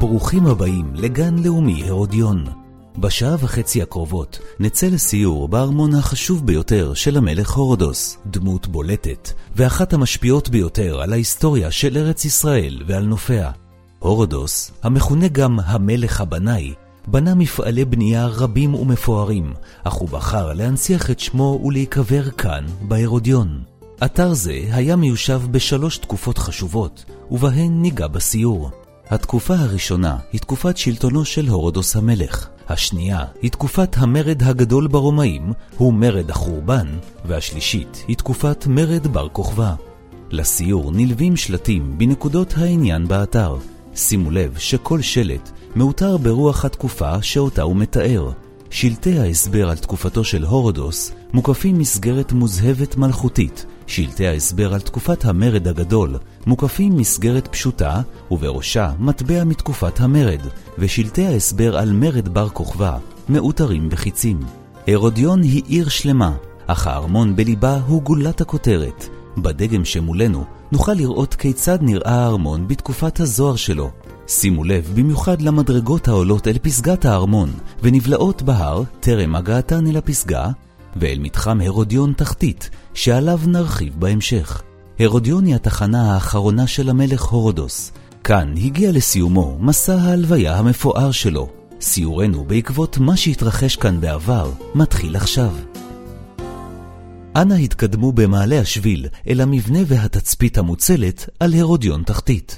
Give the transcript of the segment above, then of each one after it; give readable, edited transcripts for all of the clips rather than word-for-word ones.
ברוכים הבאים לגן לאומי הרודיון. בשעה וחצי הקרובות נצא לסיור בארמון החשוב ביותר של המלך הורדוס, דמות בולטת ואחת המשפיעות ביותר על ההיסטוריה של ארץ ישראל ועל נופיה. הורדוס, המכונה גם המלך הבנאי, בנה מפעלי בנייה רבים ומפוארים, אך הוא בחר להנציח את שמו ולהיקבר כאן בהרודיון. אתר זה היה מיושב בשלוש תקופות חשובות, ובהן ניגע בסיור. התקופה הראשונה היא תקופת שלטונו של הורדוס המלך. השנייה היא תקופת המרד הגדול ברומאים, הוא מרד החורבן, והשלישית היא תקופת מרד בר כוכבא. לסיור נלווים שלטים בנקודות העניין באתר. שימו לב שכל שלט מאותר ברוח התקופה שאותה הוא מתאר. שלטי ההסבר על תקופתו של הורדוס מוקפים מסגרת מוזהבת מלכותית. שלטי ההסבר על תקופת המרד הגדול מוקפים מסגרת פשוטה ובראשה מטבע מתקופת המרד, ושלטי ההסבר על מרד בר כוכבא מאותרים בחיצים. הרודיון היא עיר שלמה, אך הארמון בליבה הוא גולת הכותרת. בדגם שמולנו נוכל לראות כיצד נראה הארמון בתקופת הזוהר שלו. שימו לב במיוחד למדרגות העולות אל פסגת הארמון ונבלעות בהר טרם הגעתן אל הפסגה, ואל מתחם הרודיון תחתית שעליו נרחיב בהמשך. הרודיון היא התחנה האחרונה של המלך הורדוס. כאן הגיע לסיומו מסע ההלוויה המפואר שלו. סיורנו בעקבות מה שהתרחש כאן בעבר מתחיל עכשיו. אנא התקדמו במעלה השביל אל המבנה והתצפית המוצלת על הרודיון תחתית.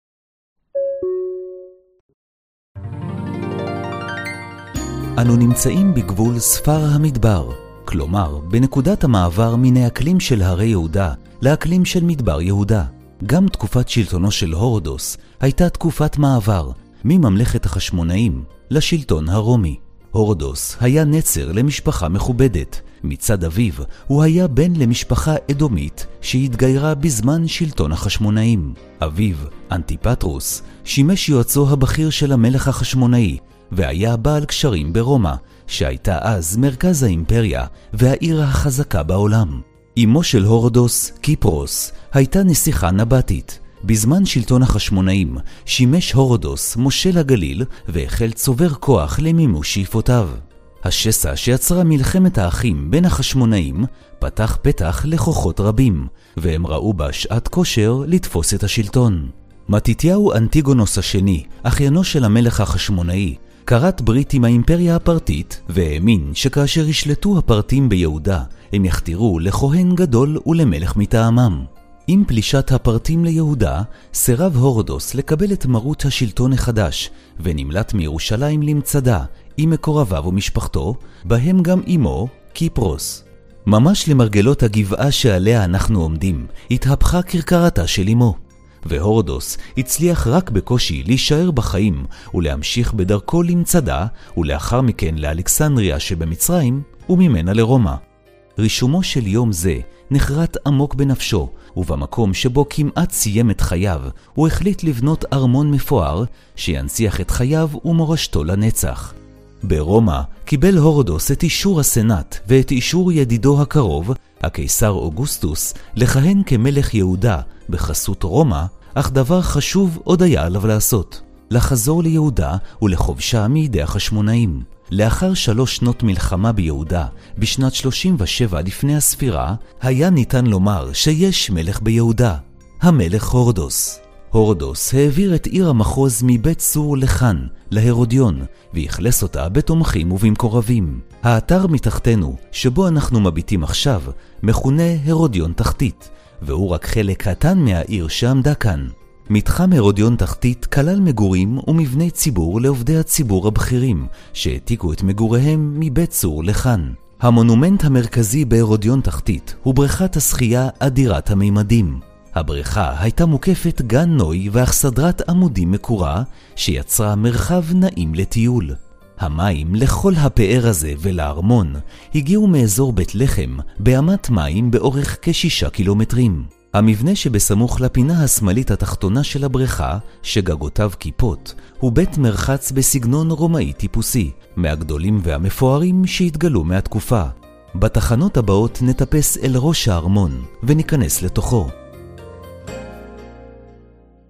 אנו נמצאים בגבול ספר המדבר, כלומר בנקודת המעבר מן האקלים של הרי יהודה לאקלים של מדבר יהודה. גם תקופת שלטונו של הורדוס הייתה תקופת מעבר מממלכת החשמונאים לשלטון הרומי. הורדוס היה נצר למשפחה מכובדת. מצד אביו הוא היה בן למשפחה אדומית שהתגיירה בזמן שלטון החשמונאים. אביו, אנטיפטרוס, שימש יועצו הבכיר של המלך החשמונאי, והיה בעל קשרים ברומא, שהייתה אז מרכז האימפריה והעיר החזקה בעולם. אמו של הורדוס, קיפרוס, הייתה נסיכה נבטית. בזמן שלטון החשמונאים שימש הורדוס מושל הגליל והחל צובר כוח למימוש שאיפותיו. השסע שיצרה מלחמת האחים בין החשמונאים פתח פתח לכוחות רבים, והם ראו בה שעת כושר לתפוס את השלטון. מתתיהו אנטיגונוס השני, אחיינו של המלך החשמונאי, קראת ברית עם האימפריה הפרטית, והאמין שכאשר ישלטו הפרטים ביהודה, הם יחתירו לכהן גדול ולמלך מטעמם. עם פלישת הפרטים ליהודה, סירב הורדוס לקבל את מרות השלטון החדש, ונמלט מירושלים למצדה, עם מקורביו ומשפחתו, בהם גם אמו, קיפרוס. ממש למרגלות הגבעה שעליה אנחנו עומדים, התהפכה כרכרתה של אמו. והורדוס הצליח רק בקושי להישאר בחיים ולהמשיך בדרכו למצדה, ולאחר מכן לאלכסנדריה שבמצרים, וממנה לרומא. רישומו של יום זה נחרט עמוק בנפשו, ובמקום שבו כמעט סיים את חייו, הוא החליט לבנות ארמון מפואר שינציח את חייו ומורשתו לנצח. ברומא קיבל הורדוס את אישור הסנאט ואת אישור ידידו הקרוב, הקיסר אוגוסטוס, לכהן כמלך יהודה בחסות רומא, אך דבר חשוב עוד היה עליו לעשות: לחזור ליהודה ולכובשה מידי החשמונאים. לאחר 3 שנות מלחמה ביהודה, בשנת 37 לפני הספירה, היה ניתן לומר שיש מלך ביהודה, המלך הורדוס. הורדוס העביר את עיר המחוז מבית סור לכאן, להרודיון, והכלס אותה בתומכים ובמקורבים. האתר מתחתנו, שבו אנחנו מביטים עכשיו, מכונה הרודיון תחתית, והוא רק חלק קטן מהעיר שעמדה כאן. מתחם הרודיון תחתית כלל מגורים ומבני ציבור לעובדי הציבור הבכירים, שהעתיקו את מגוריהם מבית סור לכאן. המונומנט המרכזי בהרודיון תחתית הוא בריכת השחייה אדירת המימדים. הבריכה הייתה מוקפת גן נוי ואכסדרת עמודים מקורה, שיצרה מרחב נעים לטיול. המים לכל הפאר הזה ולארמון הגיעו מאזור בית לחם באמת מים באורך כ6 קילומטרים. המבנה שבסמוך לפינה השמאלית התחתונה של הבריכה, שגגותיו כיפות, הוא בית מרחץ בסגנון רומאי טיפוסי, מהגדולים והמפוארים שהתגלו מהתקופה. בתחנות הבאות נטפס אל ראש הארמון וניכנס לתוכו.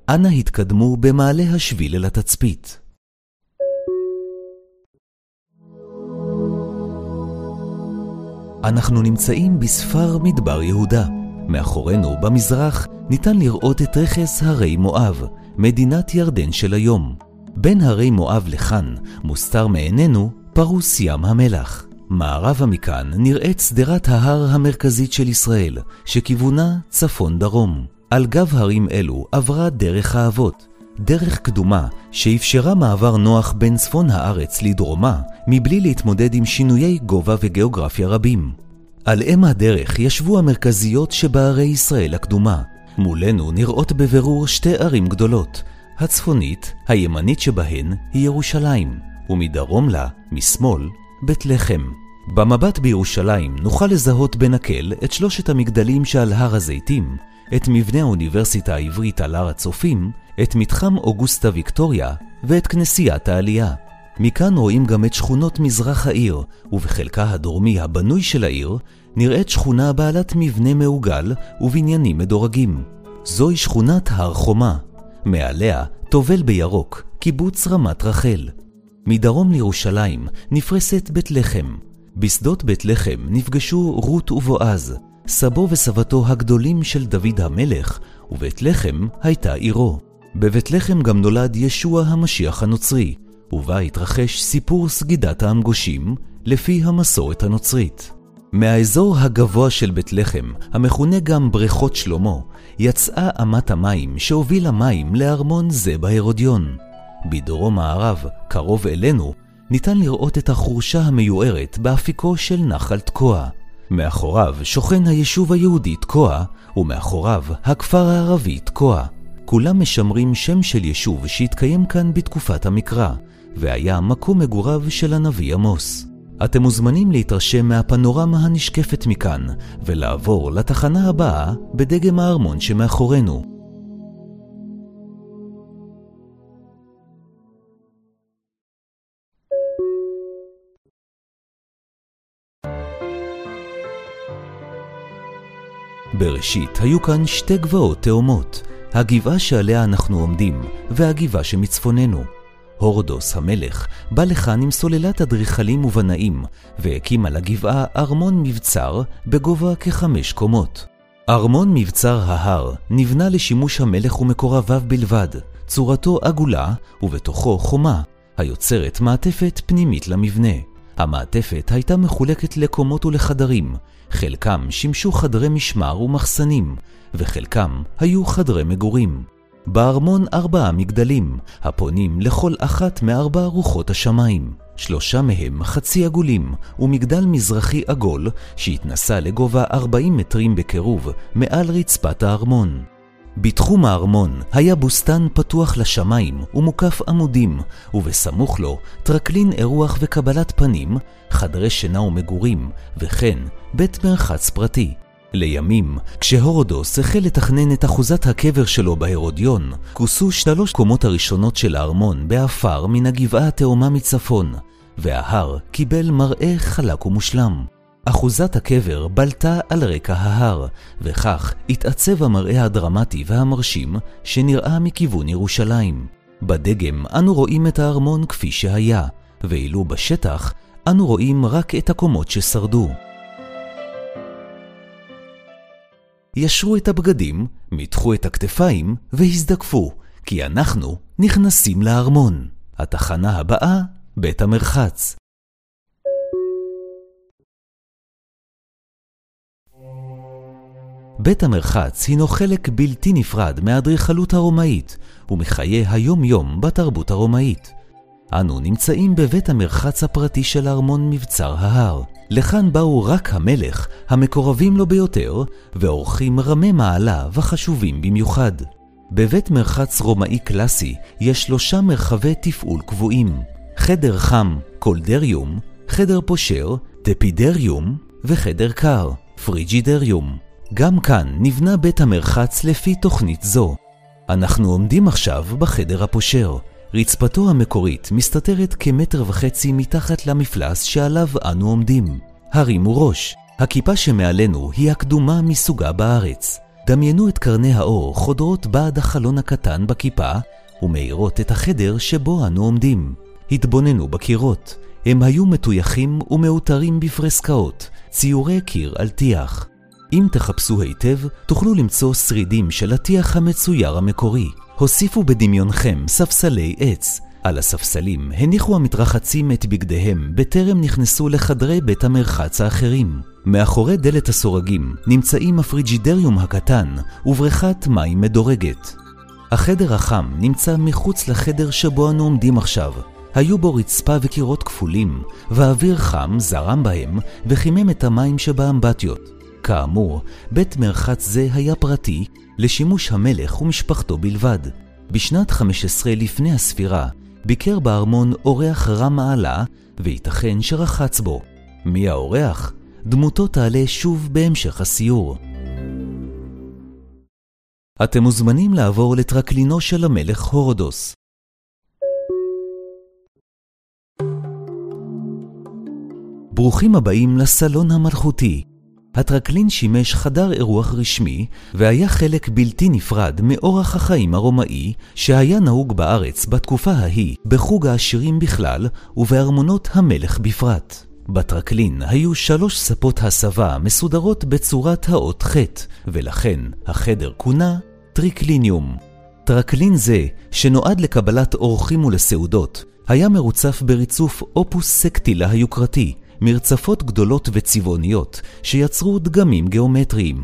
אנא התקדמו במעלה השביל אל התצפית. אנחנו נמצאים בספר מדבר יהודה. מאחורינו במזרח ניתן לראות את רכס הרי מואב, מדינת ירדן של היום. בין הרי מואב לכאן מוסתר מעינינו פרוס ים המלח. מערבה מכאן נראית שדרת ההר המרכזית של ישראל, שכיוונה צפון דרום. על גב הרים אלו עברה דרך האבות, דרך קדומה שאפשרה מעבר נוח בין צפון הארץ לדרומה, מבלי להתמודד עם שינויי גובה וגיאוגרפיה רבים. על אם הדרך ישבו המרכזיות שבערי ישראל הקדומה. מולנו נראות בבירור שתי ערים גדולות. הצפונית, הימנית שבהן, היא ירושלים, ומדרום לה, משמאל, בית לחם. במבט בירושלים נוכל לזהות בנקל את שלושת המגדלים שעל הר הזיתים, את מבנה האוניברסיטה העברית על הר הצופים, את מתחם אוגוסטה ויקטוריה ואת כנסיית העלייה. מכאן רואים גם את שכונות מזרח העיר, ובחלקה הדרומי הבנוי של העיר נראית שכונה בעלת מבנה מעוגל ובניינים מדורגים. זוהי שכונת הר חומה. מעליה טובל בירוק קיבוץ רמת רחל. מדרום לירושלים נפרסת בית לחם. בשדות בית לחם נפגשו רות ובועז, סבו וסבתו הגדולים של דוד המלך, ובית לחם הייתה עירו. בבית לחם גם נולד ישוע המשיח הנוצרי, ובה התרחש סיפור סגידת האמגושים לפי המסורת הנוצרית. מהאזור הגבוה של בית לחם, המכונה גם בריכות שלמה, יצאה אמת המים שהובילה מים לארמון זה בהרודיון. בדרום מערב, קרוב אלינו, ניתן לראות את החורשה המיוערת באפיקו של נחל תקוע. מאחוריו שוכן היישוב היהודי תקוע, ומאחוריו הכפר הערבי תקוע. כולם משמרים שם של יישוב שהתקיים כאן בתקופת המקרא, והיה מקום מגוריו של הנביא עמוס. אתם מוזמנים להתרשם מהפנורמה הנשקפת מכאן, ולעבור לתחנה הבאה בדגם הארמון שמאחורינו. בראשית היו כאן שתי גבעות תאומות, הגבעה שעליה אנחנו עומדים והגבעה שמצפוננו. הורדוס המלך בא לכאן עם סוללת אדריכלים ובנאים, והקים על הגבעה ארמון מבצר בגובה כ5 קומות. ארמון מבצר ההר נבנה לשימוש המלך ומקורביו בלבד, צורתו עגולה ובתוכו חומה, היוצרת מעטפת פנימית למבנה. המעטפת הייתה מחולקת לקומות ולחדרים, חלקם שימשו חדרי משמר ומחסנים, וחלקם היו חדרי מגורים. בארמון 4 מגדלים, הפונים לכל אחת מ4 רוחות השמיים. 3 מהם חצי עגולים, ומגדל מזרחי עגול שהתנסה לגובה 40 מטרים בקירוב מעל רצפת הארמון. בתחום הארמון היה בוסתן פתוח לשמיים ומוקף עמודים, ובסמוך לו טרקלין אירוח וקבלת פנים, חדרי שינה ומגורים, וכן בית מרחץ פרטי. לימים, כשהורדוס החל לתכנן את אחוזת הקבר שלו בהרודיון, כוסו 3 קומות הראשונות של הארמון באפר מן הגבעה התאומה מצפון, וההר קיבל מראה חלק ומושלם. אחוזת הקבר בלטה על רקע ההר, וכך התעצב המראה הדרמטי והמרשים שנראה מכיוון ירושלים. בדגם אנו רואים את הארמון כפי שהיה, ואילו בשטח אנו רואים רק את הקומות ששרדו. ישרו את הבגדים, מתחו את הכתפיים והזדקפו, כי אנחנו נכנסים לארמון. התחנה הבאה, בית המרחץ. בית המרחץ הינו חלק בלתי נפרד מהאדריכלות הרומאית ומחיי היום-יום בתרבות הרומאית. אנו נמצאים בבית המרחץ הפרטי של ארמון מבצר ההר. לכאן באו רק המלך, המקורבים לו ביותר, ואורחים רמי מעלה וחשובים במיוחד. בבית מרחץ רומאי קלאסי יש 3 מרחבי תפעול קבועים: חדר חם, קולדריום, חדר פושר, טפידריום, וחדר קר, פריג'ידריום. גם כאן נבנה בית המרחץ לפי תוכנית זו. אנחנו עומדים עכשיו בחדר הפושר. רצפתו המקורית מסתתרת כ1.5 מתחת למפלס שעליו אנו עומדים. הרימו ראש. הכיפה שמעלינו היא הקדומה מסוגה בארץ. דמיינו את קרני האור חודרות בעד החלון הקטן בכיפה ומאירות את החדר שבו אנו עומדים. התבוננו בקירות. הם היו מטויחים ומאותרים בפרסקאות, ציורי קיר על טיח. אם תחפשו היטב, תוכלו למצוא שרידים של הטיח המצויר המקורי. הוסיפו בדמיונכם ספסלי עץ. על הספסלים הניחו המתרחצים את בגדיהם בטרם נכנסו לחדרי בית המרחץ האחרים. מאחורי דלת הסורגים נמצאים הפריג'ידריום הקטן ובריכת מים מדורגת. החדר החם נמצא מחוץ לחדר שבו אנו עומדים עכשיו. היו בו רצפה וקירות כפולים, והאוויר חם זרם בהם וחימם את המים שבאמבטיות. כאמור, בית מרחץ זה היה פרטי לשימוש המלך ומשפחתו בלבד. בשנת 15 לפני הספירה ביקר בארמון אורח רם מעלה, וייתכן שרחץ בו. מי האורח? דמותו תעלה שוב בהמשך הסיור. אתם מוזמנים לעבור לטרקלינו של המלך הורודוס. ברוכים הבאים לסלון המלכותי. הטרקלין שימש חדר אירוח רשמי והיה חלק בלתי נפרד מאורח החיים הרומאי שהיה נהוג בארץ בתקופה ההיא בחוג העשירים בכלל ובארמונות המלך בפרט. בטרקלין היו 3 ספות הסבה מסודרות בצורת האות ח', ולכן החדר כונה טריקליניום. טרקלין זה, שנועד לקבלת אורחים ולסעודות, היה מרוצף בריצוף אופוס סקטילה היוקרתי, מרצפות גדולות וצבעוניות שיצרו דגמים גיאומטריים.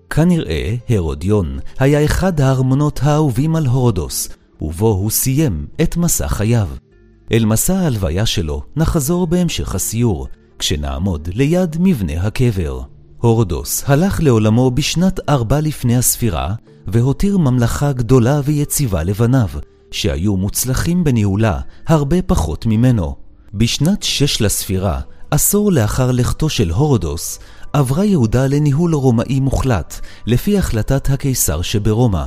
כנראה הרודיון היה אחד הארמונות האהובים על הורודוס, ובו הוא סיים את מסע חייו. אל מסע ההלוויה שלו נחזור בהמשך הסיור, כשנעמוד ליד מבנה הקבר. הורודוס הלך לעולמו בשנת 4 לפני הספירה, והותיר ממלכה גדולה ויציבה לבניו, שהיו מוצלחים בניהולה הרבה פחות ממנו. בשנת 6 לספירה, עשור לאחר לכתו של הורודוס, עברה יהודה לניהול רומאי מוחלט, לפי החלטת הקיסר שברומא.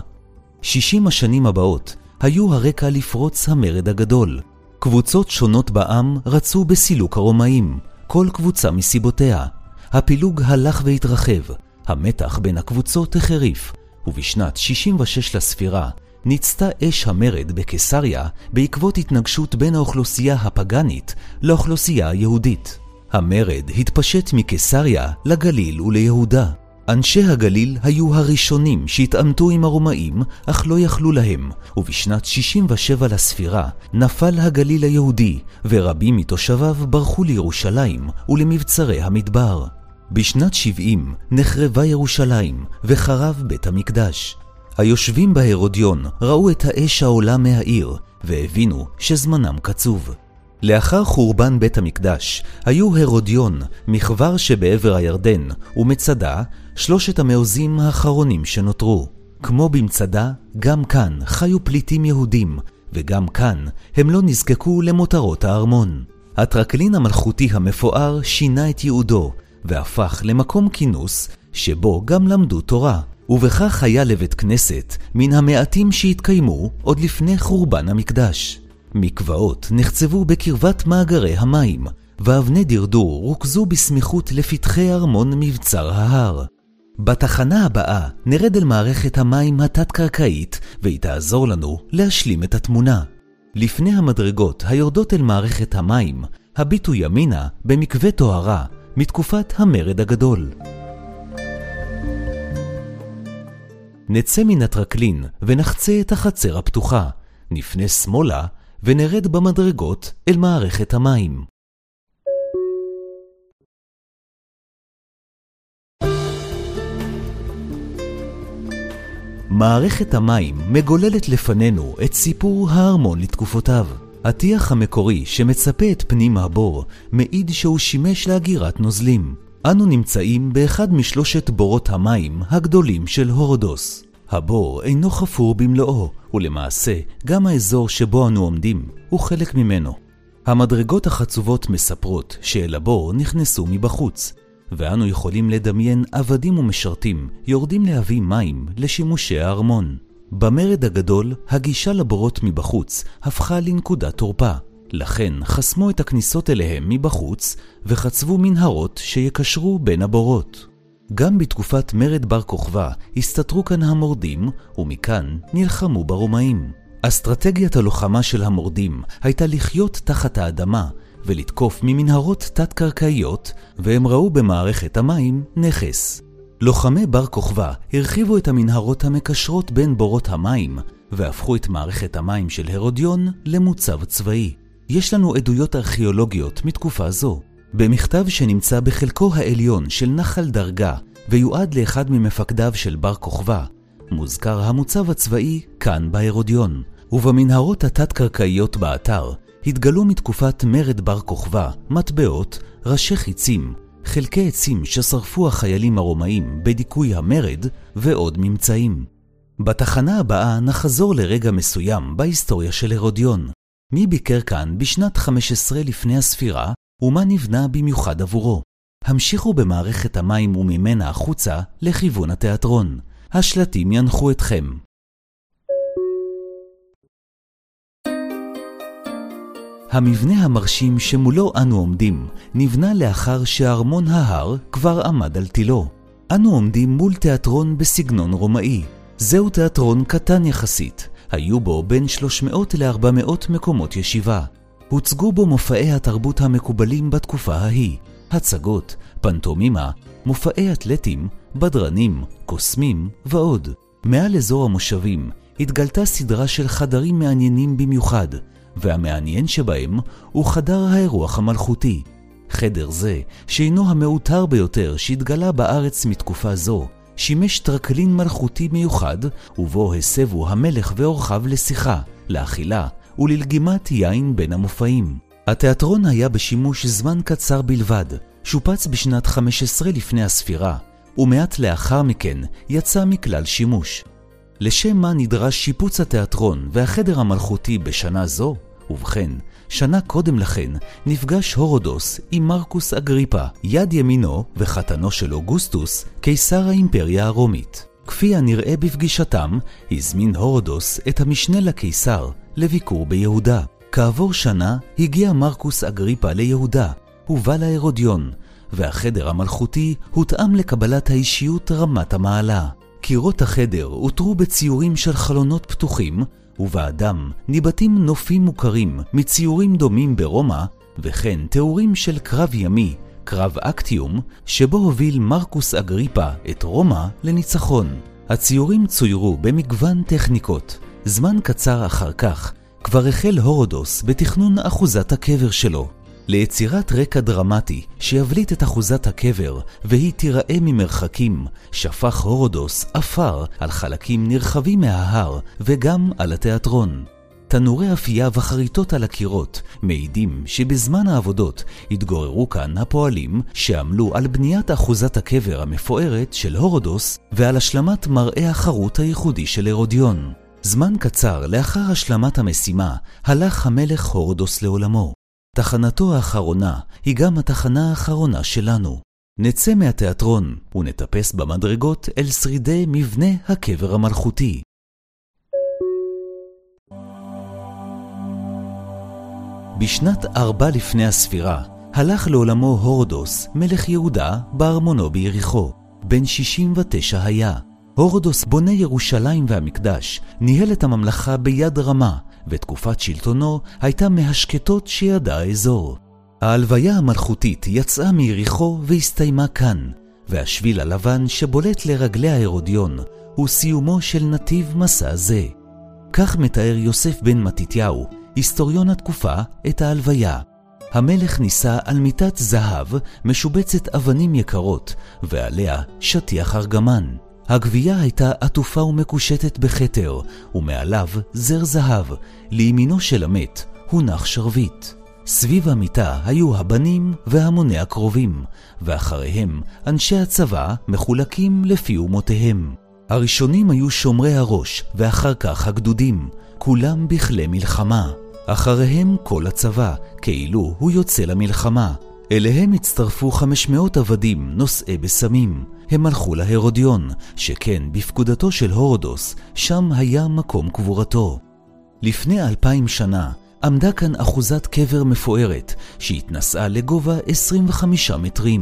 60 השנים הבאות היו הרקע לפרוץ המרד הגדול. קבוצות שונות בעם רצו בסילוק הרומאים, כל קבוצה מסיבותיה. הפילוג הלך והתרחב, המתח בין הקבוצות החריף, ובשנת 66 לספירה ניצתה אש המרד בקיסריה בעקבות התנגשות בין האוכלוסייה הפגנית לאוכלוסייה היהודית. המרד התפשט מקיסריה לגליל וליהודה. אנשי הגליל היו הראשונים שהתעמתו עם הרומאים, אך לא יכלו להם, ובשנת 67 לספירה נפל הגליל היהודי, ורבים מתושביו ברחו לירושלים ולמבצרי המדבר. בשנת 70 נחרבה ירושלים וחרב בית המקדש. היושבים בהרודיון ראו את האש העולה מהעיר, והבינו שזמנם קצוב. לאחר חורבן בית המקדש היו הרודיון, מחבר שבעבר הירדן, ומצדה 3 המעוזים האחרונים שנותרו. כמו במצדה, גם כאן חיו פליטים יהודים, וגם כאן הם לא נזקקו למותרות הארמון. הטרקלין המלכותי המפואר שינה את ייעודו, והפך למקום כינוס שבו גם למדו תורה, ובכך היה לבית כנסת מן המעטים שהתקיימו עוד לפני חורבן המקדש. מקוואות נחצבו בקרבת מאגרי המים, ואבני דרדור רוכזו בסמיכות לפתחי ארמון מבצר ההר. בתחנה הבאה נרד אל מערכת המים התת-קרקעית, והיא תעזור לנו להשלים את התמונה. לפני המדרגות היורדות אל מערכת המים, הביטו ימינה במקווה טהרה מתקופת המרד הגדול. נצא מן הטרקלין ונחצה את החצר הפתוחה, נפנה שמאלה ונרד במדרגות אל מערכת המים. מערכת המים מגוללת לפנינו את סיפור הארמון לתקופותיו. הטיח המקורי שמצפה את פנים הבור מעיד שהוא שימש להגירת נוזלים. אנו נמצאים באחד משלושת בורות המים הגדולים של הורודוס. הבור אינו חפור במלואו, ולמעשה גם האזור שבו אנו עומדים הוא חלק ממנו. המדרגות החצובות מספרות שאל הבור נכנסו מבחוץ, ואנו יכולים לדמיין עבדים ומשרתים יורדים להביא מים לשימושי הארמון. במרד הגדול הגישה לבורות מבחוץ הפכה לנקודת תורפה, לכן חסמו את הכניסות אליהם מבחוץ וחצבו מנהרות שיקשרו בין הבורות. גם בתקופת מרד בר כוכבא הסתתרו כאן המורדים, ומכאן נלחמו ברומאים. אסטרטגיית הלוחמה של המורדים הייתה לחיות תחת האדמה ולתקוף ממנהרות תת-קרקעיות, והם ראו במערכת המים נכס. לוחמי בר כוכבא הרחיבו את המנהרות המקשרות בין בורות המים, והפכו את מערכת המים של הרודיון למוצב צבאי. יש לנו עדויות ארכיאולוגיות מתקופה זו. במכתב שנמצא בחלקו העליון של נחל דרגה, ויועד לאחד ממפקדיו של בר כוכבא, מוזכר המוצב הצבאי כאן בהרודיון. ובמנהרות התת-קרקעיות באתר התגלו מתקופת מרד בר כוכבא מטבעות, ראשי חיצים, חלקי עצים ששרפו החיילים הרומאים בדיכוי המרד ועוד ממצאים. בתחנה הבאה נחזור לרגע מסוים בהיסטוריה של הרודיון. מי ביקר כאן בשנת 15 לפני הספירה ומה נבנה במיוחד עבורו? המשיכו במערכת המים וממנה החוצה לכיוון התיאטרון. השלטים ינחו אתכם. המבנה המרשים שמולו אנו עומדים נבנה לאחר שארמון ההר כבר עמד על תילו. אנו עומדים מול תיאטרון בסגנון רומאי. זהו תיאטרון קטן יחסית. היו בו בין 300 ל-400 מקומות ישיבה. הוצגו בו מופעי התרבות המקובלים בתקופה ההיא. הצגות, פנטומימה, מופעי אתלטים, בדרנים, קוסמים ועוד. מעל אזור המושבים התגלתה סדרה של חדרים מעניינים במיוחד, והמעניין שבהם הוא חדר האירוח המלכותי. חדר זה, שהינו המעוטר ביותר שהתגלה בארץ מתקופה זו, שימש טרקלין מלכותי מיוחד, ובו הסבו המלך ואורחיו לשיחה, לאכילה וללגימת יין בין המופעים. התיאטרון היה בשימוש זמן קצר בלבד, שופץ בשנת 15 לפני הספירה, ומעט לאחר מכן יצא מכלל שימוש. לשם מה נדרש שיפוץ התיאטרון והחדר המלכותי בשנה זו? ובכן, שנה קודם לכן נפגש הורודוס עם מרקוס אגריפה, יד ימינו וחתנו של אוגוסטוס, קיסר האימפריה הרומית. כפי הנראה בפגישתם, הזמין הורודוס את המשנה לקיסר לביקור ביהודה. כעבור שנה הגיע מרקוס אגריפה ליהודה, ובא להרודיון, והחדר המלכותי הותאם לקבלת האישיות רמת המעלה. קירות החדר הותרו בציורים של חלונות פתוחים, ובאדם ניבטים נופים מוכרים מציורים דומים ברומא, וכן תיאורים של קרב ימי, קרב אקטיום, שבו הוביל מרקוס אגריפה את רומא לניצחון. הציורים צוירו במגוון טכניקות. זמן קצר אחר כך כבר החל הורודוס בתכנון אחוזת הקבר שלו. ליצירת רקע דרמטי שיבליט את אחוזת הקבר והיא תיראה ממרחקים, שפך הורודוס אפר על חלקים נרחבים מההר וגם על התיאטרון. תנורי אפייה וחריטות על הקירות מעידים שבזמן העבודות התגוררו כאן הפועלים שעמלו על בניית אחוזת הקבר המפוארת של הורודוס ועל השלמת מראה החרוט הייחודי של הרודיון. זמן קצר לאחר השלמת המשימה הלך המלך הורודוס לעולמו. תחנתו האחרונה היא גם התחנה האחרונה שלנו. נצא מהתיאטרון ונטפס במדרגות אל שרידי מבנה הקבר המלכותי. בשנת 4 לפני הספירה הלך לעולמו הורודוס, מלך יהודה, בארמונו ביריחו. בן 69 היה. הורודוס בונה ירושלים והמקדש, ניהל את הממלכה ביד רמה, ותקופת שלטונו הייתה מהשקטות שידע האזור. ההלוויה המלכותית יצאה מיריחו והסתיימה כאן, והשביל הלבן שבולט לרגלי ההרודיון הוא סיומו של נתיב מסע זה. כך מתאר יוסף בן מתתיהו, היסטוריון התקופה, את ההלוויה. המלך ניסה על מיטת זהב משובצת אבנים יקרות, ועליה שטיח ארגמן. הגבייה הייתה עטופה ומקושטת בכתר, ומעליו זר זהב. לימינו של המת הונח שרביט. סביב המיטה היו הבנים והמוני הקרובים, ואחריהם אנשי הצבא מחולקים לפי אומותיהם. הראשונים היו שומרי הראש, ואחר כך הגדודים, כולם בכלי מלחמה. אחריהם כל הצבא, כאילו הוא יוצא למלחמה. אליהם הצטרפו 500 עבדים נושאי בסמים. הם הלכו להרודיון, שכן בפקודתו של הורודוס, שם היה מקום קבורתו. לפני 2000 שנה עמדה כאן אחוזת קבר מפוארת, שהתנסעה לגובה 25 מטרים.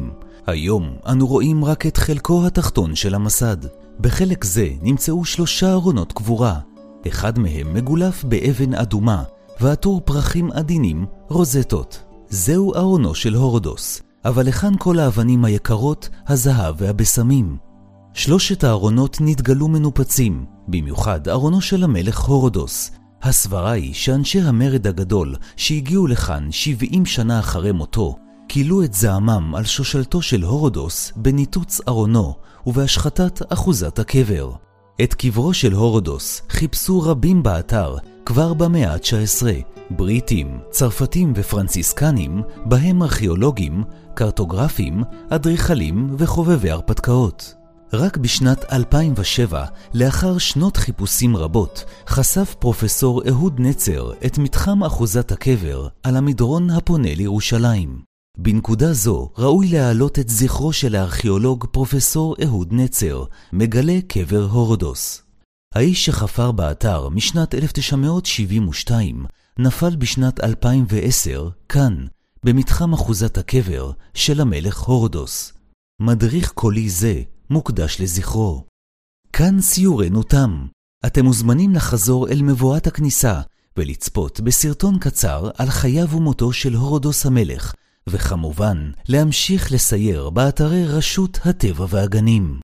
היום אנו רואים רק את חלקו התחתון של המסד. בחלק זה נמצאו 3 ארונות קבורה. אחד מהם מגולף באבן אדומה, ועטור פרחים עדינים, רוזטות. זהו ארונו של הורודוס, אבל לכאן כל האבנים היקרות, הזהב והבשמים. 3 הארונות נתגלו מנופצים, במיוחד ארונו של המלך הורודוס. הסברה היא שאנשי המרד הגדול שהגיעו לכאן 70 שנה אחרי מותו, קילו את זעמם על שושלתו של הורודוס בניתוץ ארונו ובהשחתת אחוזת הקבר. את קברו של הורודוס חיפשו רבים באתר כבר במאה ה-19, בריטים, צרפתים ופרנסיסקנים, בהם ארכיאולוגים, קרטוגרפים, אדריכלים וחובבי הרפתקאות. רק בשנת 2007, לאחר שנות חיפושים רבות, חשף פרופסור אהוד נצר את מתחם אחוזת הקבר על המדרון הפונה לירושלים. בנקודה זו ראוי להעלות את זכרו של הארכיאולוג פרופסור אהוד נצר, מגלה קבר הורודוס. האיש שחפר באתר משנת 1972 נפל בשנת 2010 כאן, במתחם אחוזת הקבר של המלך הורודוס. מדריך קולי זה מוקדש לזכרו. כאן סיורנו תם. אתם מוזמנים לחזור אל מבואת הכניסה ולצפות בסרטון קצר על חייו ומותו של הורודוס המלך, וכמובן להמשיך לסייר באתרי רשות הטבע והגנים.